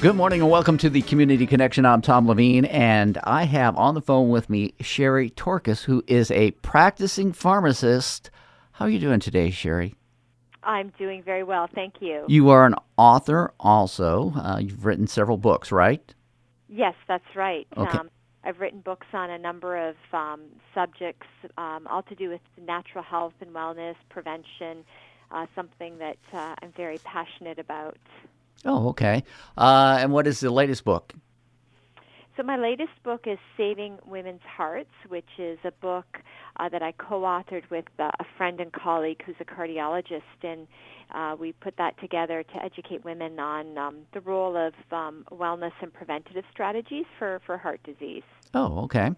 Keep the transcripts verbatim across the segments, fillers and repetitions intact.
Good morning and welcome to the Community Connection. I'm Tom Levine, and I have on the phone with me Sherry Torkes, who is a practicing pharmacist. How are you doing today, Sherry? I'm doing very well, thank you. You are an author also. Uh, you've written several books, right? Yes, that's right. Okay. Um, I've written books on a number of um, subjects, um, all to do with natural health and wellness, prevention, uh, something that uh, I'm very passionate about. Oh, okay. Uh, and what is the latest book? So my latest book is Saving Women's Hearts, which is a book uh, that I co-authored with uh, a friend and colleague who's a cardiologist, and uh, we put that together to educate women on um, the role of um, wellness and preventative strategies for, for heart disease. Oh, okay.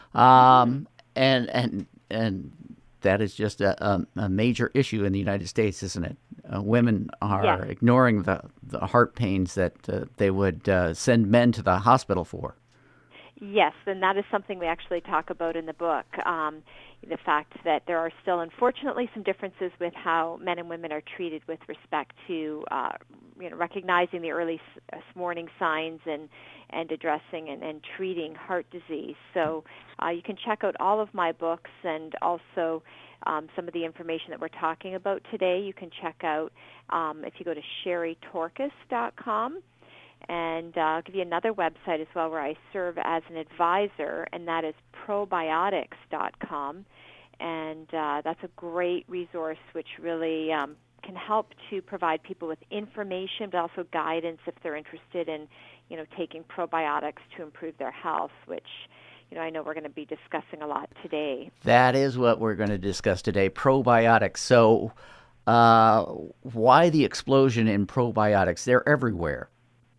Um, and and and that is just a, a, a major issue in the United States, isn't it? Uh, women are Yes. ignoring the, the heart pains that uh, they would uh, send men to the hospital for. Yes, and that is something we actually talk about in the book. Um, the fact that there are still, unfortunately, some differences with how men and women are treated with respect to, uh, you know, recognizing the early s- warning signs and and addressing and, and treating heart disease. So uh, you can check out all of my books and also um, some of the information that we're talking about today. You can check out um, if you go to sherry torkes dot com. And uh, I'll give you another website as well where I serve as an advisor, and that is probiotics dot com. And uh, that's a great resource which really um, can help to provide people with information, but also guidance if they're interested in, you know, taking probiotics to improve their health, which, you know, I know we're going to be discussing a lot today. That is what we're going to discuss today, probiotics. So uh, why the explosion in probiotics? They're everywhere.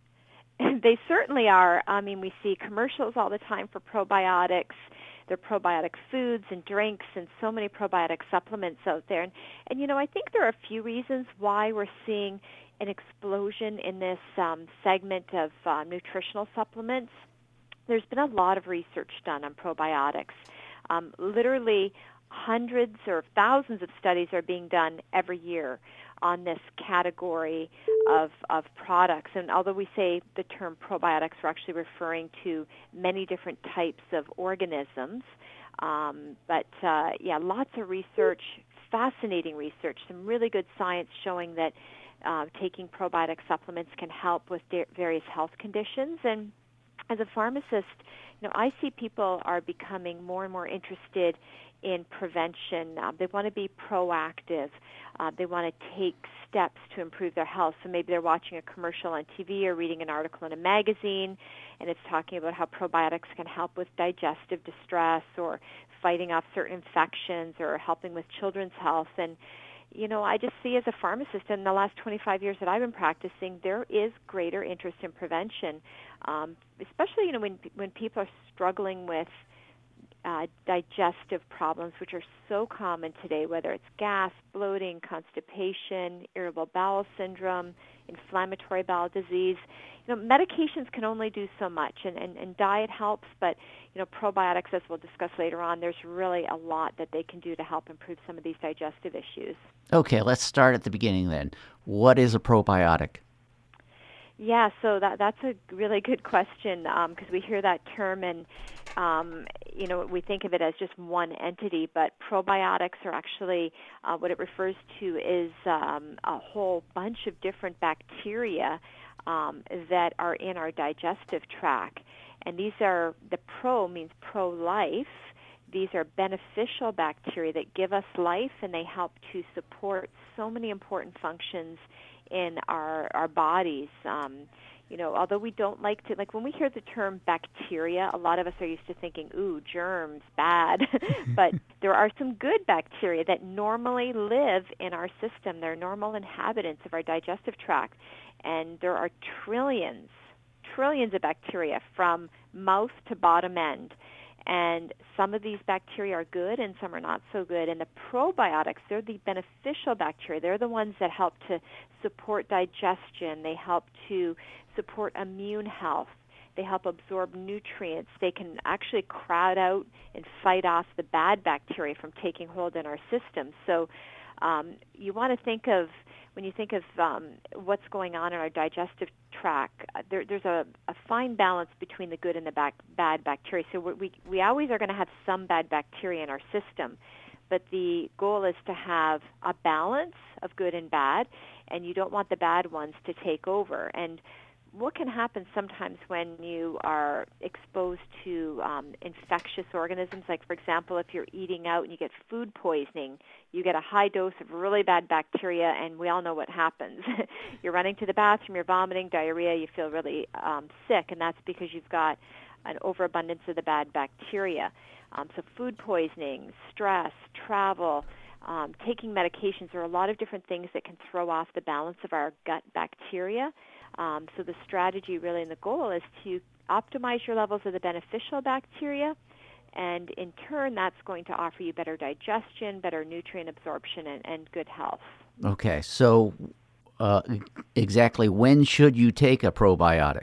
They certainly are. I mean, we see commercials all the time for probiotics. There are probiotic foods and drinks and so many probiotic supplements out there. And, and you know, I think there are a few reasons why we're seeing an explosion in this um, segment of uh, nutritional supplements. There's been a lot of research done on probiotics. Um, literally hundreds or thousands of studies are being done every year on this category of, of products. And although we say the term probiotics, we're actually referring to many different types of organisms. Um, but, uh, yeah, lots of research, fascinating research, some really good science showing that uh, taking probiotic supplements can help with de- various health conditions. And as a pharmacist, you know, I see people are becoming more and more interested in prevention. Uh, they want to be proactive. Uh, they want to take steps to improve their health. So maybe they're watching a commercial on T V or reading an article in a magazine, and it's talking about how probiotics can help with digestive distress or fighting off certain infections or helping with children's health. And you know, I just see as a pharmacist in the last twenty-five years that I've been practicing, there is greater interest in prevention, um, especially, you know, when when people are struggling with uh, digestive problems, which are so common today, whether it's gas, bloating, constipation, irritable bowel syndrome, inflammatory bowel disease. You know, medications can only do so much, and, and, and diet helps, but, you know, probiotics, as we'll discuss later on, there's really a lot that they can do to help improve some of these digestive issues. Okay, let's start at the beginning then. What is a probiotic? Yeah, so that that's a really good question because um, we hear that term and, um, you know, we think of it as just one entity, but probiotics are actually, uh, what it refers to is um, a whole bunch of different bacteria um, that are in our digestive tract. And these are, the pro means pro-life. These are beneficial bacteria that give us life, and they help to support so many important functions in our our bodies. Um, you know, although we don't like to, like when we hear the term bacteria, a lot of us are used to thinking, ooh, germs, bad. But there are some good bacteria that normally live in our system. They're normal inhabitants of our digestive tract. And there are trillions, trillions of bacteria from mouth to bottom end. And some of these bacteria are good and some are not so good. And the probiotics, they're the beneficial bacteria. They're the ones that help to support digestion. They help to support immune health. They help absorb nutrients. They can actually crowd out and fight off the bad bacteria from taking hold in our system. So um, you want to think of, when you think of um, what's going on in our digestive tract, uh, there, there's a, a fine balance between the good and the bac- bad bacteria. So we, we always are going to have some bad bacteria in our system, but the goal is to have a balance of good and bad, and you don't want the bad ones to take over. And what can happen sometimes when you are exposed to um, infectious organisms, like, for example, if you're eating out and you get food poisoning, you get a high dose of really bad bacteria, and we all know what happens. You're running to the bathroom, you're vomiting, diarrhea, you feel really um, sick, and that's because you've got an overabundance of the bad bacteria. Um, so food poisoning, stress, travel, um, taking medications, there are a lot of different things that can throw off the balance of our gut bacteria. Um, so the strategy really and the goal is to optimize your levels of the beneficial bacteria, and in turn that's going to offer you better digestion, better nutrient absorption, and, and good health. Okay, so uh, exactly when should you take a probiotic?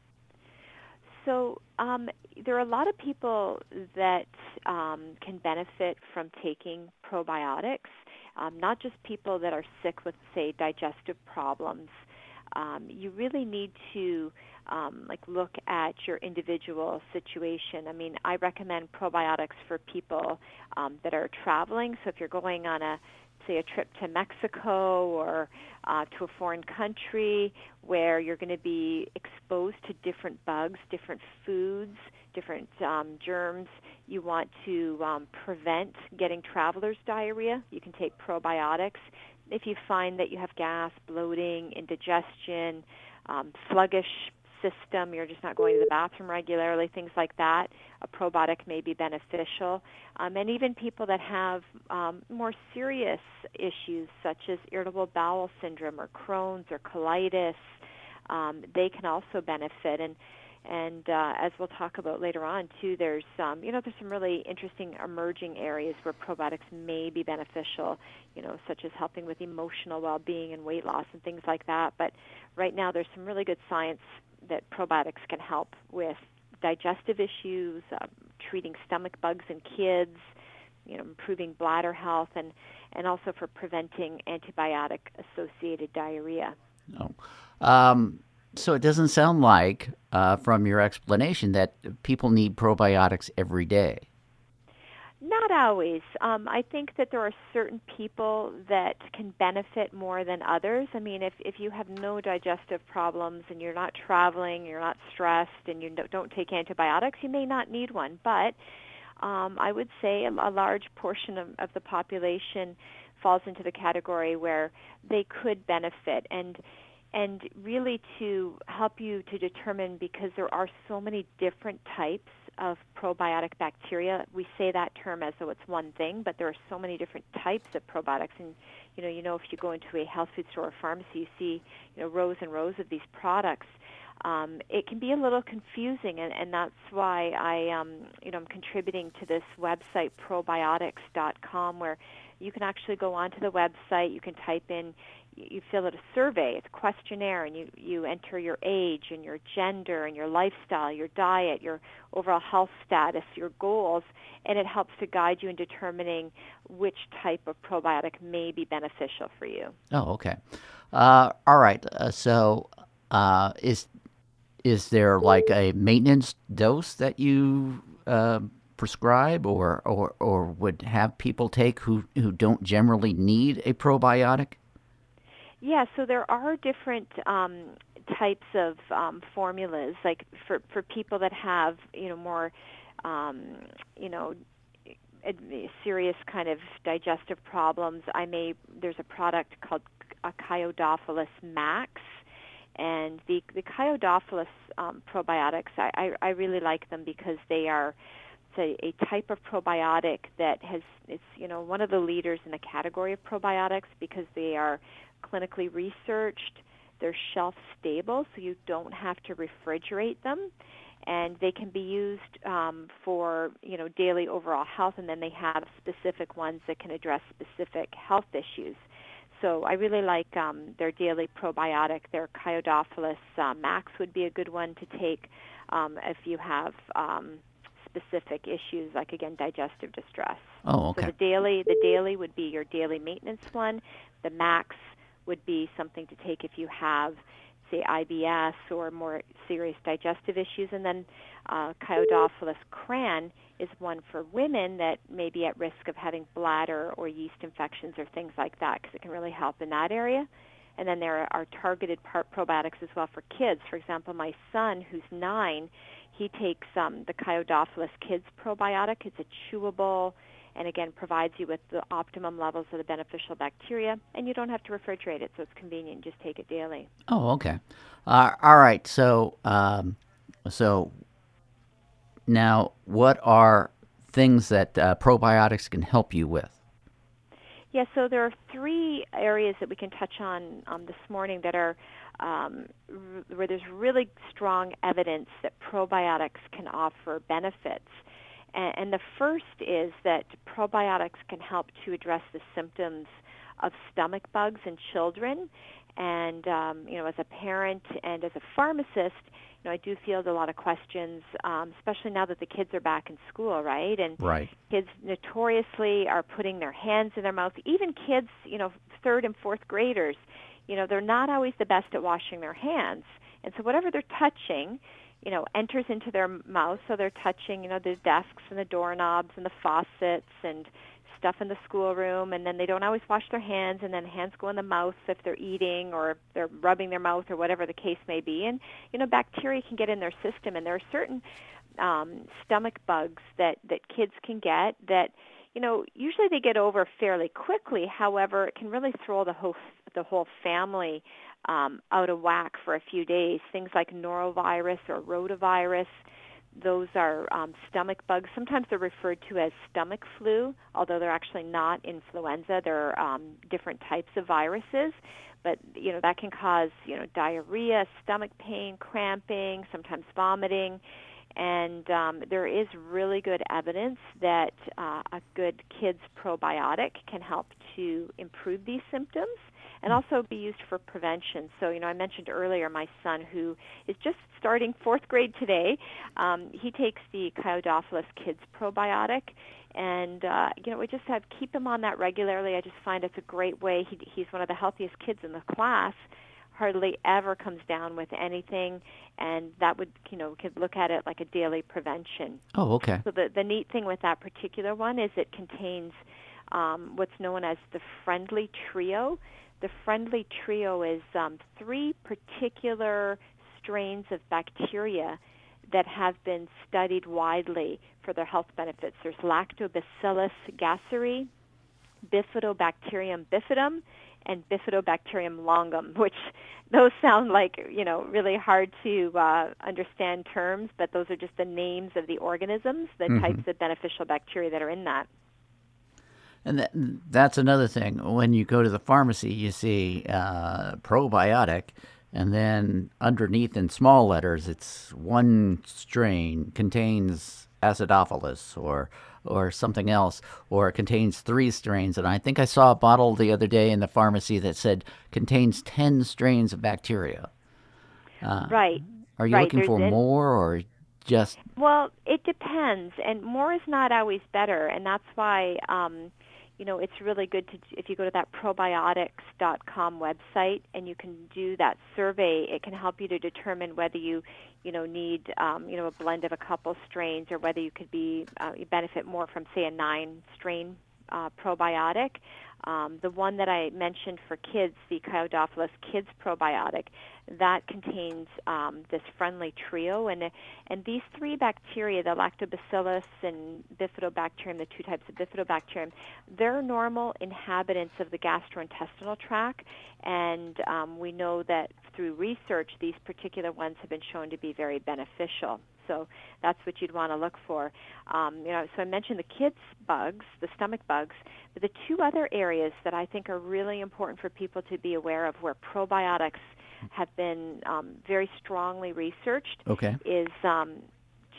So um, there are a lot of people that um, can benefit from taking probiotics, um, not just people that are sick with, say, digestive problems. Um, you really need to um, like look at your individual situation. I mean, I recommend probiotics for people um, that are traveling. So if you're going on a, say, a trip to Mexico or uh, to a foreign country where you're going to be exposed to different bugs, different foods, different um, germs, you want to um, prevent getting traveler's diarrhea, you can take probiotics. If you find that you have gas, bloating, indigestion, um, sluggish system, you're just not going to the bathroom regularly, things like that, a probiotic may be beneficial. Um, and even people that have um, more serious issues such as irritable bowel syndrome or Crohn's or colitis, um, they can also benefit. And And uh, as we'll talk about later on, too, there's um, you know there's some really interesting emerging areas where probiotics may be beneficial, you know, such as helping with emotional well-being and weight loss and things like that. But right now, there's some really good science that probiotics can help with digestive issues, uh, treating stomach bugs in kids, you know, improving bladder health, and and also for preventing antibiotic-associated diarrhea. Oh. Um, so it doesn't sound like, uh, from your explanation, that people need probiotics every day. Not always. Um, I think that there are certain people that can benefit more than others. I mean, if, if you have no digestive problems and you're not traveling, you're not stressed, and you don't don't take antibiotics, you may not need one. But um, I would say a, a large portion of, of the population falls into the category where they could benefit. And and really to help you to determine, because there are so many different types of probiotic bacteria. We say that term as though it's one thing, but there are so many different types of probiotics. And you know, you know, if you go into a health food store or pharmacy, you see, you know, rows and rows of these products. Um, it can be a little confusing, and, and that's why I, um, you know, I'm contributing to this website, probiotics dot com, where you can actually go onto the website. You can type in, you fill out a survey, it's a questionnaire, and you, you enter your age and your gender and your lifestyle, your diet, your overall health status, your goals, and it helps to guide you in determining which type of probiotic may be beneficial for you. Oh, okay. Uh, all right. Uh, so, uh, is is there like a maintenance dose that you uh, prescribe, or, or or would have people take who who don't generally need a probiotic? Yeah, so there are different um, types of um, formulas, like for, for people that have, you know, more, um, you know, serious kind of digestive problems. I may, there's a product called a Chiodophilus Max, and the, the Chiodophilus um, probiotics, I, I, I really like them because they are, it's a, a type of probiotic that has, it's, you know, one of the leaders in the category of probiotics because they are clinically researched, they're shelf stable, so you don't have to refrigerate them, and they can be used um, for, you know, daily overall health, and then they have specific ones that can address specific health issues. So I really like um, their daily probiotic. Their Chiodophilus uh, Max would be a good one to take. um, if you have um, specific issues like, again, digestive distress. Oh, So okay. the daily, the daily would be your daily maintenance one. The max would be something to take if you have, say, I B S or more serious digestive issues. And then uh, Chiodophilus cran is one for women that may be at risk of having bladder or yeast infections or things like that, because it can really help in that area. And then there are targeted part probiotics as well for kids. For example, my son, who's nine, he takes um, the Chiodophilus Kids probiotic. It's a chewable, and again, provides you with the optimum levels of the beneficial bacteria, and you don't have to refrigerate it, so it's convenient. Just take it daily. Oh, okay. Uh, all right. So, um, so now, what are things that uh, probiotics can help you with? Yeah, so there are three areas that we can touch on um, this morning that are um, r- where there's really strong evidence that probiotics can offer benefits. And, and the first is that probiotics can help to address the symptoms of stomach bugs in children. And um, you know, as a parent and as a pharmacist, you know, I do field a lot of questions, um, especially now that the kids are back in school, right? And Right. kids notoriously are putting their hands in their mouth. Even kids, you know, third and fourth graders, you know, they're not always the best at washing their hands. And so whatever they're touching, you know, enters into their mouth. So they're touching, you know, the desks and the doorknobs and the faucets and stuff in the schoolroom, and then they don't always wash their hands, and then hands go in the mouth if they're eating or they're rubbing their mouth or whatever the case may be. And, you know, bacteria can get in their system, and there are certain um, stomach bugs that, that kids can get that, you know, usually they get over fairly quickly. However, it can really throw the whole, the whole family um, out of whack for a few days. Things like norovirus or rotavirus. Those are um, stomach bugs. Sometimes they're referred to as stomach flu, although they're actually not influenza. They're um, different types of viruses. But, you know, that can cause, you know, diarrhea, stomach pain, cramping, sometimes vomiting. And um, there is really good evidence that uh, a good kids probiotic can help to improve these symptoms and also be used for prevention. So, you know, I mentioned earlier my son who is just starting fourth grade today. Um, he takes the Chiodophilus Kids probiotic, and, uh, you know, we just have keep him on that regularly. I just find it's a great way. He, he's one of the healthiest kids in the class, hardly ever comes down with anything, and that would, you know, we could look at it like a daily prevention. Oh, okay. So the, the neat thing with that particular one is it contains um, what's known as the Friendly Trio. The Friendly Trio is um, three particular strains of bacteria that have been studied widely for their health benefits. There's Lactobacillus gasseri, Bifidobacterium bifidum, and Bifidobacterium longum, which those sound like, you know, really hard to uh, understand terms, but those are just the names of the organisms, the Mm-hmm. types of beneficial bacteria that are in that. And that, that's another thing. When you go to the pharmacy, you see uh, probiotic, and then underneath in small letters, it's one strain contains acidophilus or or something else, or it contains three strains. And I think I saw a bottle the other day in the pharmacy that said contains ten strains of bacteria. Uh, Right. are you Right. looking There's for an, more or just? Well, it depends, and more is not always better, and that's why um, you know, it's really good to, if you go to that probiotics dot com website and you can do that survey, it can help you to determine whether you, you know, need, um, you know, a blend of a couple strains or whether you could be, uh, you benefit more from, say, a nine-strain uh, probiotic. Um, the one that I mentioned for kids, the Chiodophilus Kids probiotic, that contains um, this friendly trio, and and these three bacteria, the Lactobacillus and Bifidobacterium, the two types of Bifidobacterium, they're normal inhabitants of the gastrointestinal tract, and um, we know that through research, these particular ones have been shown to be very beneficial. So that's what you'd want to look for. Um, you know, so I mentioned the kids' bugs, the stomach bugs, but the two other areas that I think are really important for people to be aware of where probiotics have been um, very strongly researched Okay. is um,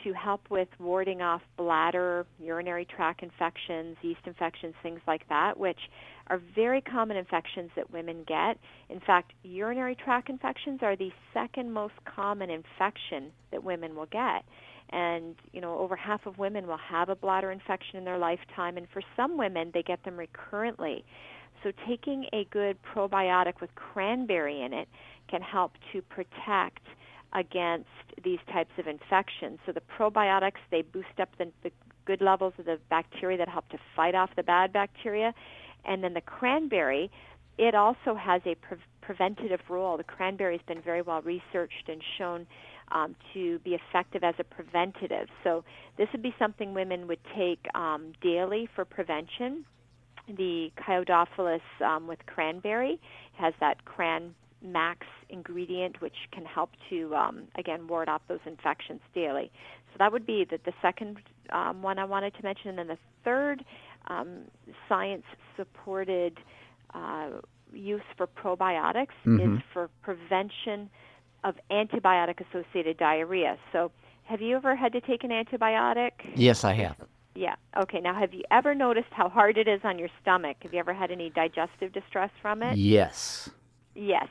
to help with warding off bladder, urinary tract infections, yeast infections, things like that, which are very common infections that women get. In fact, urinary tract infections are the second most common infection that women will get. And, you know, over half of women will have a bladder infection in their lifetime, and for some women, they get them recurrently. So taking a good probiotic with cranberry in it can help to protect against these types of infections. So the probiotics, they boost up the, the good levels of the bacteria that help to fight off the bad bacteria. And then the cranberry, it also has a pre- preventative role. The cranberry has been very well researched and shown um, to be effective as a preventative. So this would be something women would take um, daily for prevention. The Chiodophilus um, with cranberry has that cran max ingredient, which can help to, um, again, ward off those infections daily. So that would be the, the second um, one I wanted to mention. And then the third um, science-supported uh, use for probiotics Mm-hmm. is for prevention of antibiotic-associated diarrhea. So have you ever had to take an antibiotic? Yes, I have. Yeah. Okay. Now, have you ever noticed how hard it is on your stomach? Have you ever had any digestive distress from it? Yes. Yes.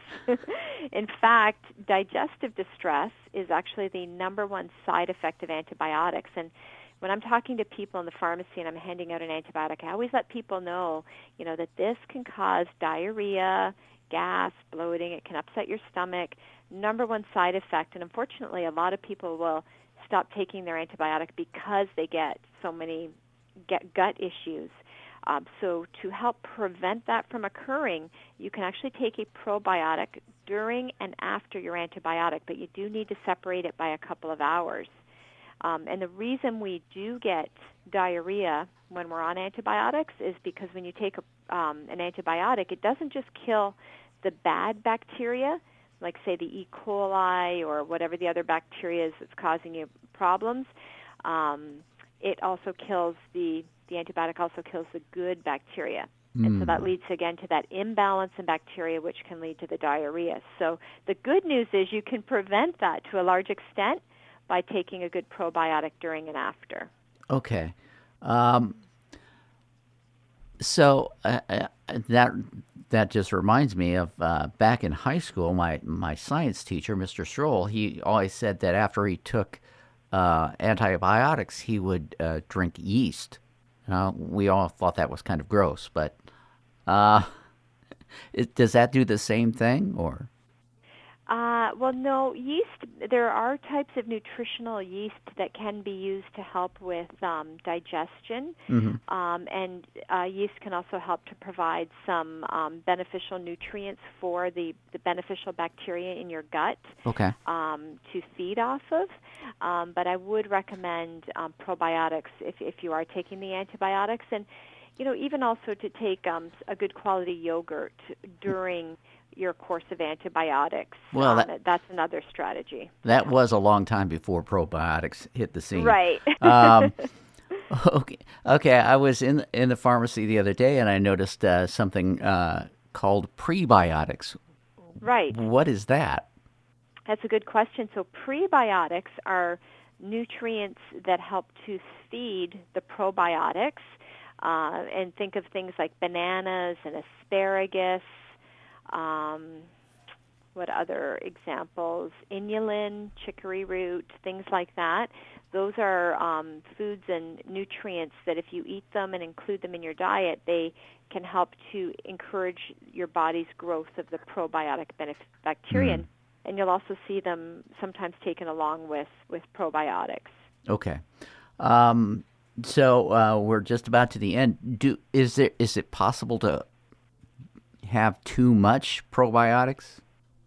In fact, digestive distress is actually the number one side effect of antibiotics. And when I'm talking to people in the pharmacy and I'm handing out an antibiotic, I always let people know, you know, that this can cause diarrhea, gas, bloating. It can upset your stomach. Number one side effect. And unfortunately, a lot of people will stop taking their antibiotic because they get so many get gut issues. Um, so to help prevent that from occurring, you can actually take a probiotic during and after your antibiotic, but you do need to separate it by a couple of hours. Um, and the reason we do get diarrhea when we're on antibiotics is because when you take a, um, an antibiotic, it doesn't just kill the bad bacteria, like, say, the E. coli or whatever the other bacteria is that's causing you problems. Um, it also kills the, the antibiotic also kills the good bacteria. Mm. And so that leads, again, to that imbalance in bacteria, which can lead to the diarrhea. So the good news is you can prevent that to a large extent by taking a good probiotic during and after. Okay. Um, so uh, uh, that that just reminds me of uh, back in high school, my, my science teacher, Mister Stroll, he always said that after he took uh, antibiotics, he would uh, drink yeast. Uh, we all thought that was kind of gross, but uh, it, does that do the same thing, or? Uh, well, no, yeast, there are types of nutritional yeast that can be used to help with um, digestion, Mm-hmm. um, and uh, yeast can also help to provide some um, beneficial nutrients for the, the beneficial bacteria in your gut Okay. um, to feed off of. Um, but I would recommend um, probiotics if, if you are taking the antibiotics, and you know, even also to take um, a good quality yogurt during your course of antibiotics. Well, um, that, that's another strategy. that was a long time before probiotics hit the scene. Right. um, okay. Okay. I was in in the pharmacy the other day, and I noticed uh, something uh, called prebiotics. Right. What is that? That's a good question. So prebiotics are nutrients that help to feed the probiotics. Uh, and think of things like bananas and asparagus. Um, what other examples? Inulin, chicory root, things like that. Those are um, foods and nutrients that if you eat them and include them in your diet, they can help to encourage your body's growth of the probiotic benef- bacteria. Mm. And you'll also see them sometimes taken along with, with probiotics. Okay. Um, so uh, we're just about to the end. Do is there is it possible to have too much probiotics?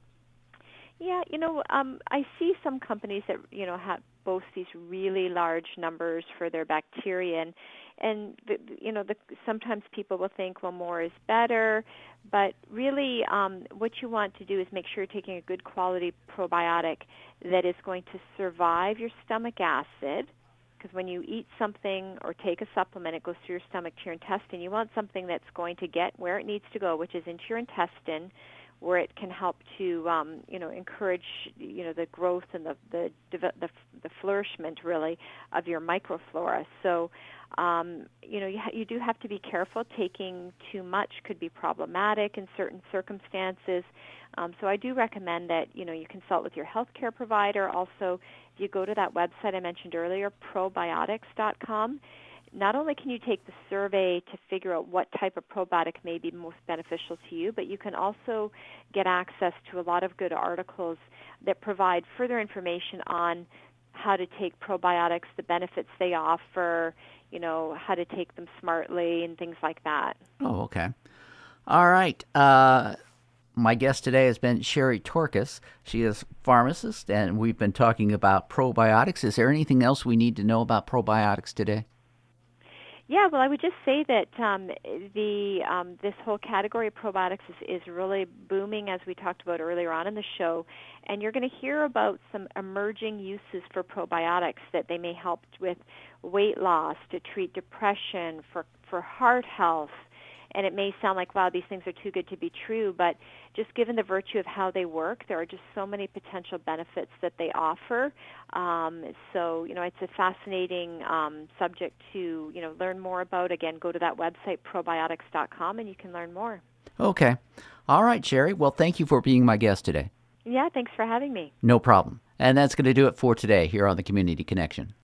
Yeah, you know, um, I see some companies that you know have boast these really large numbers for their bacteria, and and the, you know, the, sometimes people will think, well, more is better, but really, um, what you want to do is make sure you're taking a good quality probiotic that is going to survive your stomach acid. Because when you eat something or take a supplement, it goes through your stomach to your intestine. You want something that's going to get where it needs to go, which is into your intestine, where it can help to um, you know encourage you know the growth and the the the, the flourishment really of your microflora. So um, you know you, ha- you do have to be careful. Taking too much could be problematic in certain circumstances. Um, so I do recommend that you know you consult with your healthcare provider. Also, if you go to that website I mentioned earlier, probiotics dot com. Not only can you take the survey to figure out what type of probiotic may be most beneficial to you, but you can also get access to a lot of good articles that provide further information on how to take probiotics, the benefits they offer, you know, how to take them smartly and things like that. Oh, okay. All right. Uh, my guest today has been Sherry Torkes. She is a pharmacist, and we've been talking about probiotics. Is there anything else we need to know about probiotics today? Yeah, well, I would just say that um, the um, this whole category of probiotics is, is really booming, as we talked about earlier on in the show, and you're going to hear about some emerging uses for probiotics that they may help with weight loss, to treat depression, for for heart health. And it may sound like, wow, these things are too good to be true, but just given the virtue of how they work, there are just so many potential benefits that they offer. Um, so, you know, it's a fascinating um, subject to, you know, learn more about. Again, go to that website, probiotics dot com, and you can learn more. Okay. All right, Sherry. Well, thank you for being my guest today. Yeah, thanks for having me. No problem. And that's going to do it for today here on the Community Connection.